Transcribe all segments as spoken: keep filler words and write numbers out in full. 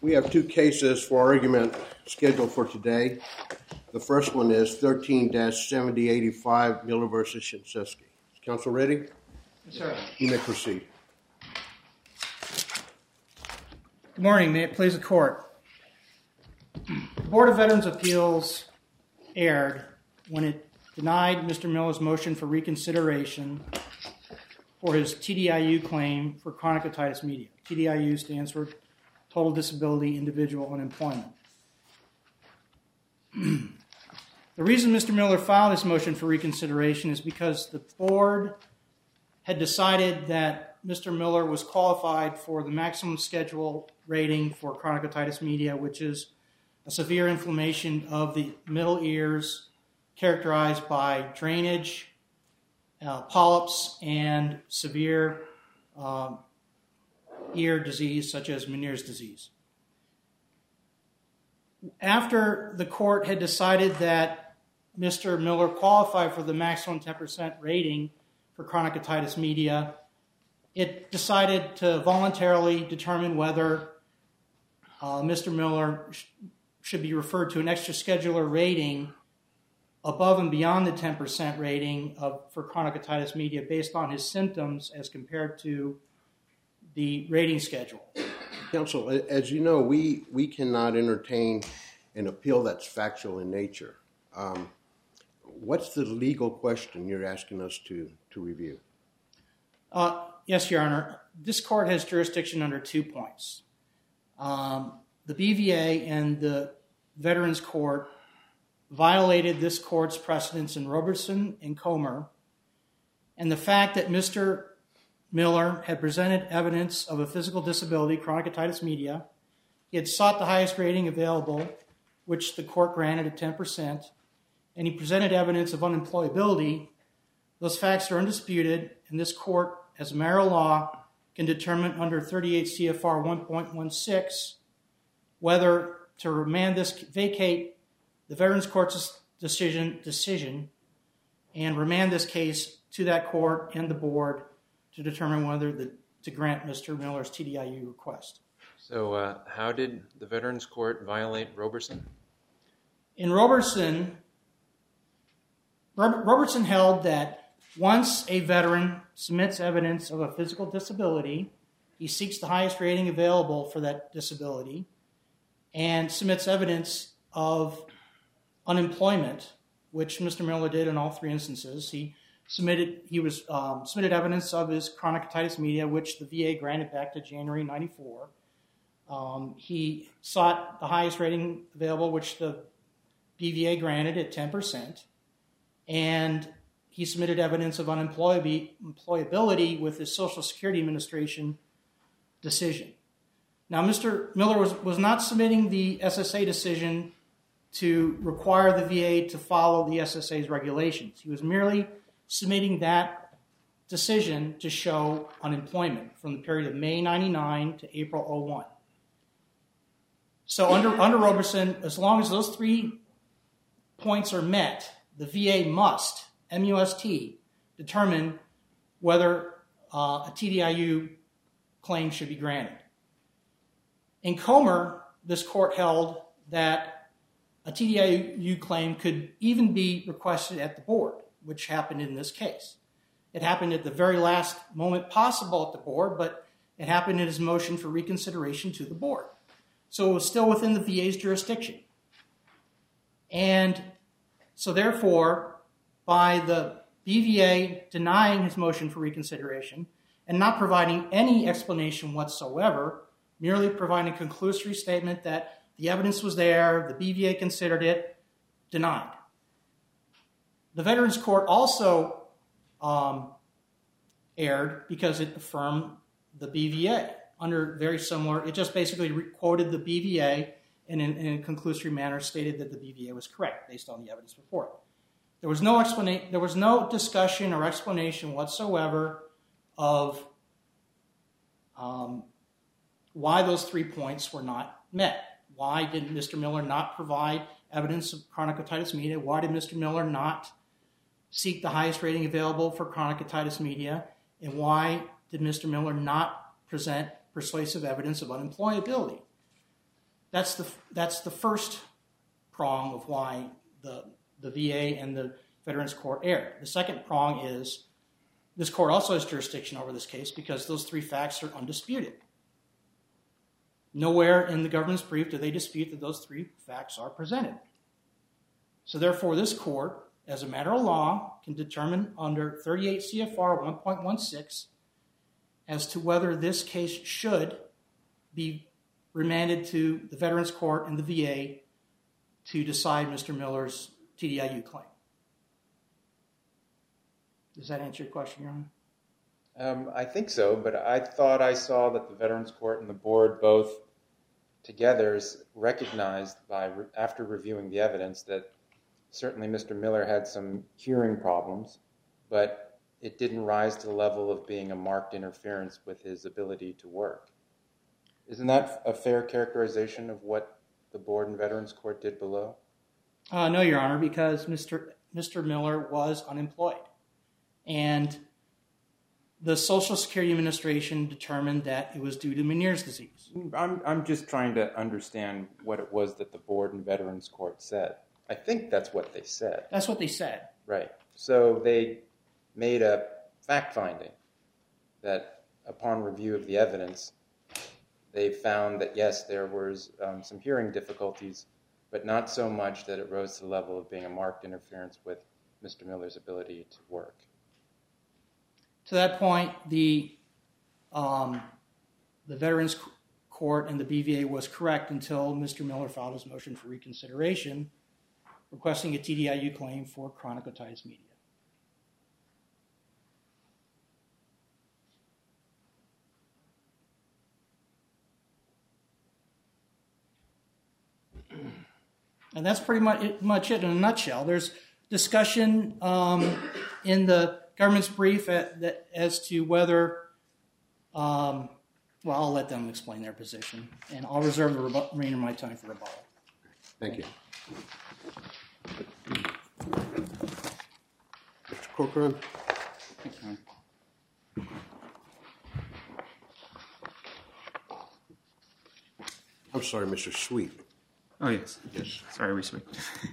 We have two cases for argument scheduled for today. The first one is thirteen seventy eighty-five, Miller v. Shinseki. Is counsel ready? Yes, sir. You may proceed. Good morning. May it please the court. The Board of Veterans' Appeals erred when it denied Mister Miller's motion for reconsideration for his T D I U claim for chronic otitis media. T D I U stands for Total Disability Individual Unemployment. The reason Mister Miller filed this motion for reconsideration is because the board had decided that Mister Miller was qualified for the maximum schedule rating for chronic otitis media, which is a severe inflammation of the middle ears characterized by drainage, uh, polyps, and severe uh, ear disease such as Meniere's disease. After the court had decided that Mister Miller qualified for the maximum ten percent rating for chronic otitis media, it decided to voluntarily determine whether uh, Mister Miller sh- should be referred to an extraschedular rating above and beyond the ten percent rating of, for chronic otitis media based on his symptoms as compared to the rating schedule. Counsel, as you know, we, we cannot entertain an appeal that's factual in nature. Um, what's the legal question you're asking us to, to review? Uh, yes, Your Honor. This court has jurisdiction under two points. Um, the B V A and the Veterans Court violated this court's precedents in Robertson and Comer, and the fact that Mister Miller had presented evidence of a physical disability, chronic otitis media. He had sought the highest rating available, which the court granted at ten percent, and he presented evidence of unemployability. Those facts are undisputed, and this court, as a matter of law, can determine under thirty-eight C F R one point one six whether to remand this, vacate the Veterans Court's decision, decision and remand this case to that court and the board to determine whether the, to grant Mister Miller's T D I U request. So uh, how did the Veterans Court violate Robertson? In Robertson, Robertson held that once a veteran submits evidence of a physical disability, he seeks the highest rating available for that disability and submits evidence of unemployment, which Mister Miller did in all three instances. He submitted he was um, submitted evidence of his chronic otitis media, which the V A granted back to January ninety-four. Um, he sought the highest rating available, which the B V A granted at ten percent, and he submitted evidence of unemployability with his Social Security Administration decision. Now, Mister Miller was, was not submitting the S S A decision to require the V A to follow the S S A's regulations. He was merely submitting that decision to show unemployment from the period of May ninety-nine to April oh one. So under, under Robertson, as long as those three points are met, the V A must, M U S T, determine whether uh, a T D I U claim should be granted. In Comer, this court held that a T D I U claim could even be requested at the board, which happened in this case. It happened at the very last moment possible at the board, but it happened in his motion for reconsideration to the board. So it was still within the V A's jurisdiction. And so therefore, by the B V A denying his motion for reconsideration and not providing any explanation whatsoever, merely providing a conclusory statement that the evidence was there, the B V A considered it, denied. The Veterans Court also um, erred because it affirmed the B V A under very similar, it just basically quoted the B V A and in, in a conclusory manner stated that the B V A was correct based on the evidence before it. There was no explanation, there was no discussion or explanation whatsoever of um, why those three points were not met. Why did Mister Miller not provide evidence of chronic otitis media? Why did Mister Miller not seek the highest rating available for chronic otitis media? And why did Mister Miller not present persuasive evidence of unemployability? That's the that's the first prong of why the the V A and the Veterans Court erred. The second prong is this court also has jurisdiction over this case because those three facts are undisputed. Nowhere in the government's brief do they dispute that those three facts are presented. So therefore, this court, as a matter of law, can determine under thirty-eight C F R one point one six as to whether this case should be remanded to the Veterans Court and the V A to decide Mister Miller's T D I U claim. Does that answer your question, Your Honor? Um, I think so, but I thought I saw that the Veterans Court and the board both together recognized by after reviewing the evidence that certainly Mister Miller had some hearing problems, but it didn't rise to the level of being a marked interference with his ability to work. Isn't that a fair characterization of what the board and Veterans Court did below? Uh, no, Your Honor, because Mister Mister Miller was unemployed. And the Social Security Administration determined that it was due to Meniere's disease. I'm, I'm just trying to understand what it was that the board and Veterans Court said. I think that's what they said. That's what they said. Right. So they made a fact-finding that upon review of the evidence, they found that, yes, there was um, some hearing difficulties, but not so much that it rose to the level of being a marked interference with Mister Miller's ability to work. To that point, the um, the Veterans Court and the B V A was correct until Mister Miller filed his motion for reconsideration, requesting a T D I U claim for chronic otitis media. And that's pretty much it, much it in a nutshell. There's discussion um, in the government's brief at, that, as to whether, um, well, I'll let them explain their position, and I'll reserve the rebu- remainder of my time for rebuttal. Thank you. Mister Corcoran? I'm sorry, Mister Sweet. Oh, yes. Yes. Sorry, we sweet.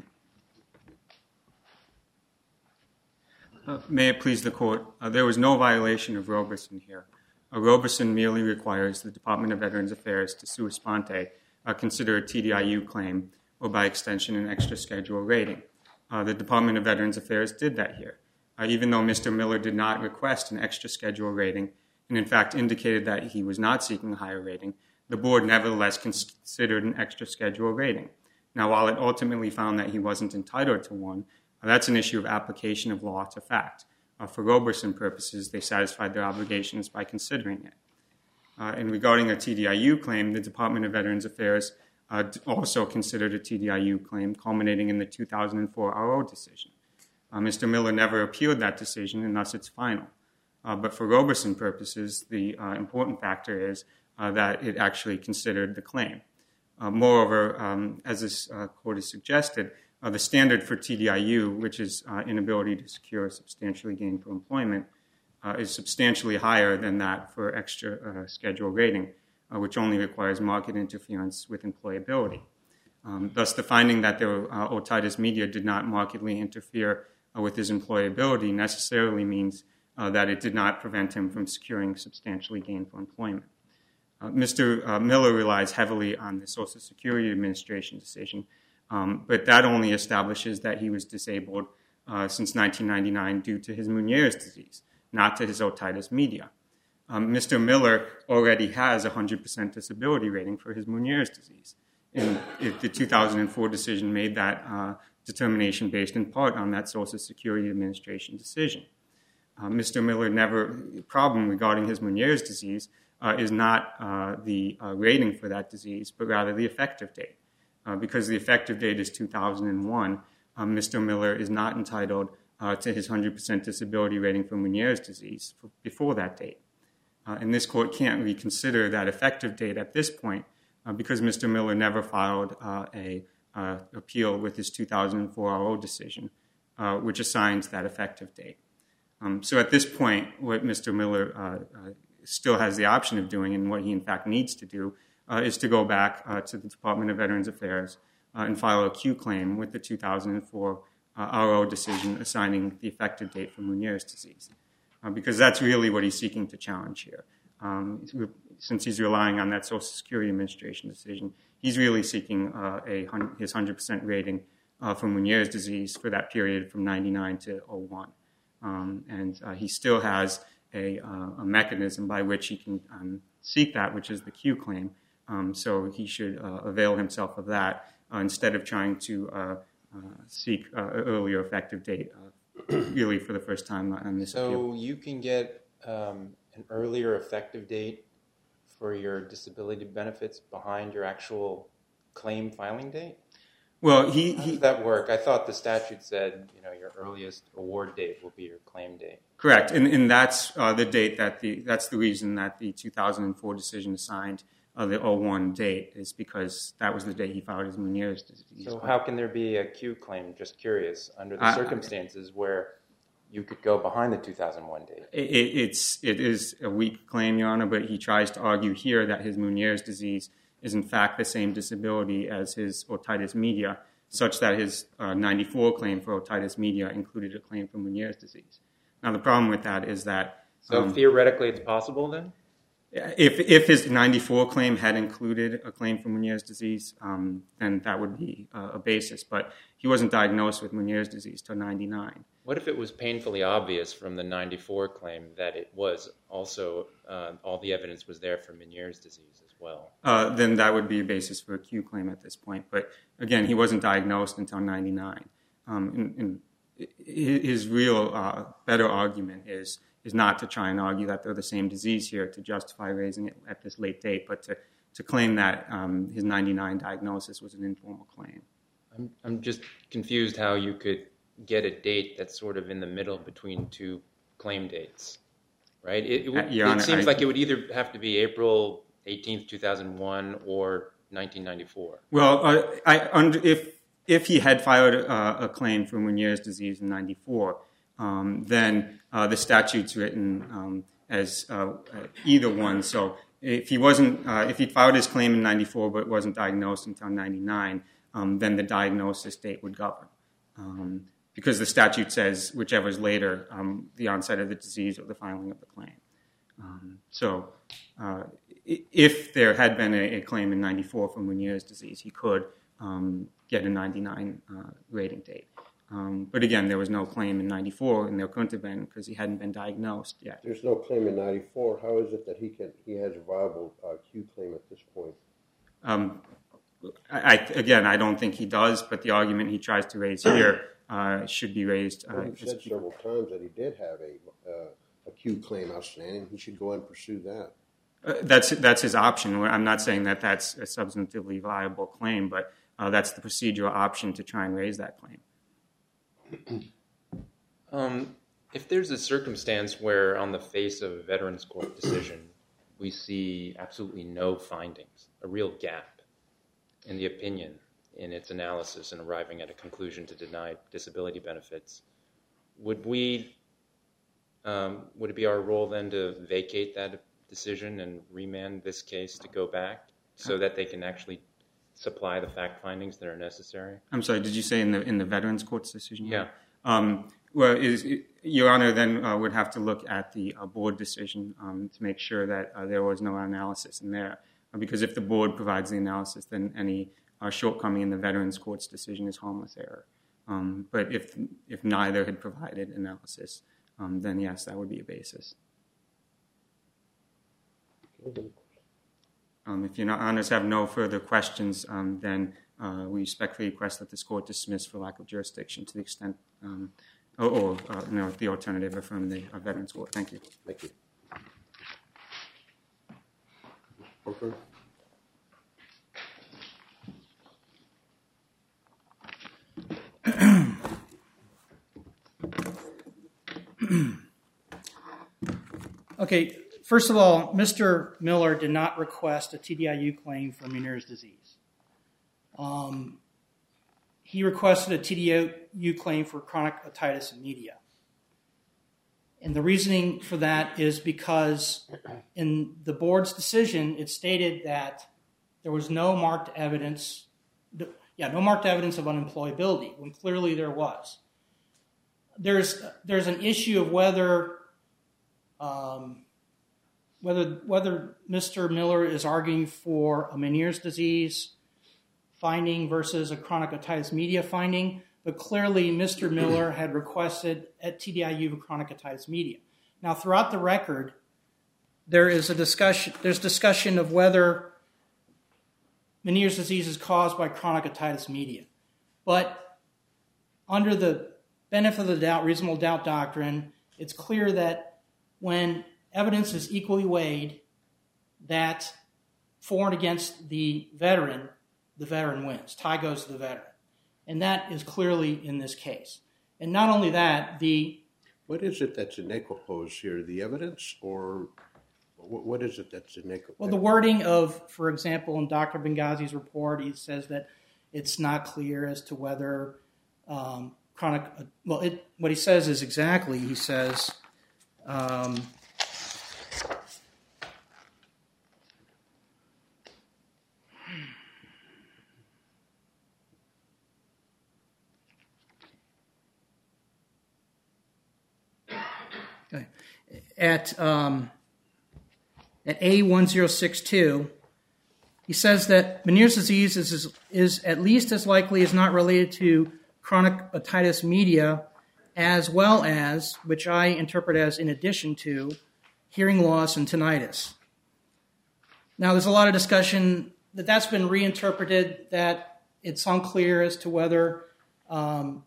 uh, may it please the court, uh, there was no violation of Roberson here. Uh, Roberson merely requires the Department of Veterans Affairs to sua sponte uh, consider a T D I U claim, or by extension, an extra schedule rating. Uh, the Department of Veterans Affairs did that here. Uh, even though Mister Miller did not request an extra schedule rating, and in fact indicated that he was not seeking a higher rating, the board nevertheless considered an extra schedule rating. Now, while it ultimately found that he wasn't entitled to one, uh, that's an issue of application of law to fact. Uh, for Roberson purposes, they satisfied their obligations by considering it. Uh, and regarding a T D I U claim, the Department of Veterans Affairs uh, also considered a T D I U claim, culminating in the two thousand four R O decision. Uh, Mister Miller never appealed that decision, and thus it's final. Uh, but for Roberson purposes, the uh, important factor is uh, that it actually considered the claim. Uh, moreover, um, as this uh, court has suggested, uh, the standard for T D I U, which is uh, inability to secure a substantially gainful employment, uh, is substantially higher than that for extra uh, schedule rating, uh, which only requires market interference with employability. Um, thus, the finding that the uh, otitis media did not markedly interfere uh, with his employability necessarily means uh, that it did not prevent him from securing substantially gainful employment. Uh, Mister Uh, Miller relies heavily on the Social Security Administration decision, um, but that only establishes that he was disabled uh, since nineteen ninety-nine due to his Meniere's disease, not to his otitis media. Um, Mister Miller already has a one hundred percent disability rating for his Meniere's disease. And it, the two thousand four decision made that uh, determination based in part on that Social Security Administration decision. Uh, Mister Miller never, problem regarding his Meniere's disease uh, is not uh, the uh, rating for that disease, but rather the effective date. Uh, because the effective date is two thousand one, um, Mister Miller is not entitled uh, to his one hundred percent disability rating for Meniere's disease for, before that date. Uh, and this court can't reconsider that effective date at this point uh, because Mister Miller never filed uh, a uh, appeal with his two thousand four R O decision, uh, which assigns that effective date. Um, so at this point, what Mister Miller uh, uh, still has the option of doing, and what he in fact needs to do, uh, is to go back uh, to the Department of Veterans Affairs uh, and file a Q claim with the two thousand four uh, R O decision assigning the effective date for Meniere's disease, uh, because that's really what he's seeking to challenge here. Um, since he's relying on that Social Security Administration decision, he's really seeking uh, a his one hundred percent rating uh, for Meniere's disease for that period from ninety-nine to oh one. Um, and uh, he still has a, uh, a mechanism by which he can um, seek that, which is the Q claim. Um, so he should uh, avail himself of that uh, instead of trying to uh, uh, seek uh, an earlier effective date, uh, really for the first time on this So appeal. you can get um, an earlier effective date for your disability benefits behind your actual claim filing date? Well, he, How he does that work? I thought the statute said, you know, your earliest award date will be your claim date. correct, and, and that's uh, the date that the that's the reason that the two thousand four decision assigned uh, the oh one date is because that was the date he filed his Meniere's disease. So how can there be a Q claim? Just curious, under the I- circumstances where you could go behind the two thousand one date. It, it, it's it is a weak claim, Your Honor, but he tries to argue here that his Meniere's disease is in fact the same disability as his otitis media, such that his uh, ninety-four claim for otitis media included a claim for Meniere's disease. Now, the problem with that is that So um, theoretically, it's possible then? if if his ninety-four claim had included a claim for Meniere's disease, um, then that would be uh, a basis. But he wasn't diagnosed with Meniere's disease till ninety-nine. What if it was painfully obvious from the ninety-four claim that it was also, uh, all the evidence was there for Meniere's disease as well? Uh, then that would be a basis for a Q claim at this point. But again, he wasn't diagnosed until ninety-nine. Um, and, and his real uh, better argument is is not to try and argue that they're the same disease here to justify raising it at this late date, but to, to claim that um, his ninety-nine diagnosis was an informal claim. I'm, I'm just confused how you could get a date that's sort of in the middle between two claim dates, right? It, it, would, Uh, Your it Honor, seems I- like it would either have to be April eighteenth, two thousand one or nineteen ninety-four. Well, uh, I, under, if if he had filed uh, a claim for Meniere's disease in ninety-four, um, then uh, the statute's written um, as uh, either one. So if he wasn't, uh, if he filed his claim in ninety-four but wasn't diagnosed until ninety-nine, um, then the diagnosis date would govern. Um, because the statute says whichever is later, um, the onset of the disease or the filing of the claim. Um, so uh, if there had been a, a claim in ninety-four for Meniere's disease, he could um, get a ninety-nine uh, rating date. Um, but again, there was no claim in ninety-four, and there couldn't have been because he hadn't been diagnosed yet. There's no claim in ninety-four. How is it that he can he has a viable uh, Q claim at this point? Um, I, I, again, I don't think he does, but the argument he tries to raise here uh, should be raised. Uh, Well, you've said several times that he did have a uh, a Q claim outstanding. He should go and pursue that. Uh, that's that's his option. I'm not saying that that's a substantively viable claim, but uh, that's the procedural option to try and raise that claim. Um, if there's a circumstance where on the face of a Veterans Court decision, we see absolutely no findings, a real gap in the opinion in its analysis and arriving at a conclusion to deny disability benefits, would we, um, would it be our role then to vacate that decision and remand this case to go back so that they can actually supply the fact findings that are necessary? I'm sorry, did you say in the in the Veterans Court's decision? Yeah. Um, well, is, Your Honor then uh, would have to look at the uh, board decision um, to make sure that uh, there was no analysis in there. Uh, because if the board provides the analysis, then any uh, shortcoming in the Veterans Court's decision is harmless error. Um, but if if neither had provided analysis, um, then yes, that would be a basis. Um, if Your Honors have no further questions, um, then uh, we respectfully request that this court dismiss for lack of jurisdiction to the extent, um, or, or uh, you know, the alternative affirm the uh, Veterans Court. Thank you. Thank you. Parker? Okay, first of all, Mister Miller did not request a T D I U claim for Meniere's disease. Um, he requested a T D I U claim for chronic otitis media. And the reasoning for that is because in the board's decision, it stated that there was no marked evidence, yeah, no marked evidence of unemployability, when clearly there was. There's there's an issue of whether um, whether whether Mister Miller is arguing for a Meniere's disease finding versus a chronic otitis media finding, but clearly Mister Miller had requested at T D I U chronic otitis media. Now, throughout the record, there is a discussion. There's discussion of whether Meniere's disease is caused by chronic otitis media, but under the benefit of the doubt, reasonable doubt doctrine, it's clear that when evidence is equally weighed, that for and against the veteran, the veteran wins. Tie goes to the veteran. And that is clearly in this case. And not only that, the... What is it that's in equipoise here? The evidence, or what is it that's in equipoise? Well, the wording of, for example, in Doctor Benghazi's report, he says that it's not clear as to whether um, chronic... Well, it, what he says is exactly, he says... Um, Okay. At um, at A one zero six two, he says that Meniere's disease is, is, is at least as likely as not related to chronic otitis media, as well as, which I interpret as in addition to, hearing loss and tinnitus. Now, there's a lot of discussion that that's been reinterpreted, that it's unclear as to whether um,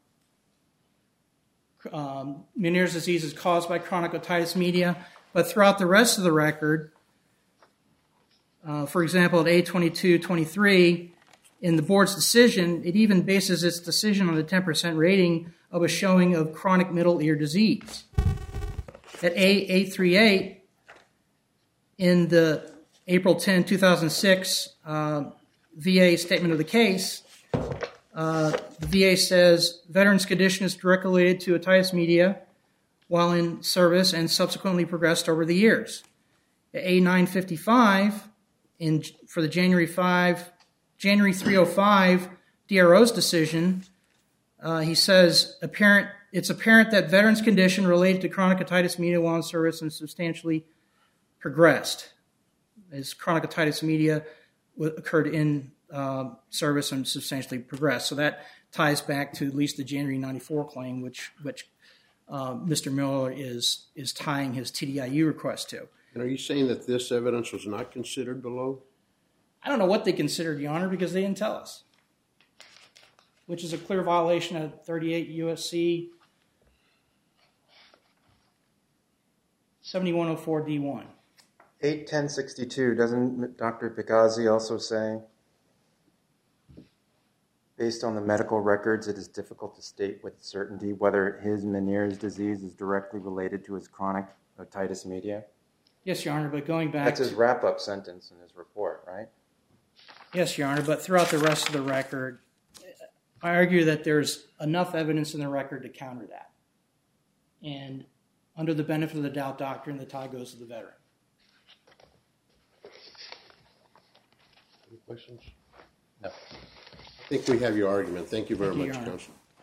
Um, Meniere's disease is caused by chronic otitis media, but throughout the rest of the record, uh, for example, at A twenty-two twenty-three, in the board's decision, it even bases its decision on the ten percent rating of a showing of chronic middle ear disease. At A eight thirty-eight, in the April tenth, two thousand six uh, V A statement of the case, Uh, the V A says veteran's condition is directly related to otitis media while in service and subsequently progressed over the years. At A nine fifty-five, in, for the January fifth, January three oh five D R O's decision, uh, he says apparent, it's apparent that veteran's condition related to chronic otitis media while in service and substantially progressed. His chronic otitis media occurred in Uh, service and substantially progressed. So that ties back to at least the January ninety-four claim, which which uh, Mister Miller is is tying his T D I U request to. And are you saying that this evidence was not considered below? I don't know what they considered, Your Honor, because they didn't tell us, which is a clear violation of thirty-eight U S C seventy-one oh four D one. eight ten sixty-two, doesn't Doctor Benghazi also say, based on the medical records, it is difficult to state with certainty whether his Meniere's disease is directly related to his chronic otitis media? Yes, Your Honor, but going back... That's his to, wrap-up sentence in his report, right? Yes, Your Honor, but throughout the rest of the record, I argue that there's enough evidence in the record to counter that. And under the benefit of the doubt doctrine, the tie goes to the veteran. Any questions? No. I think we have your argument. Thank you very Thank you, much, Your Honor. Counsel.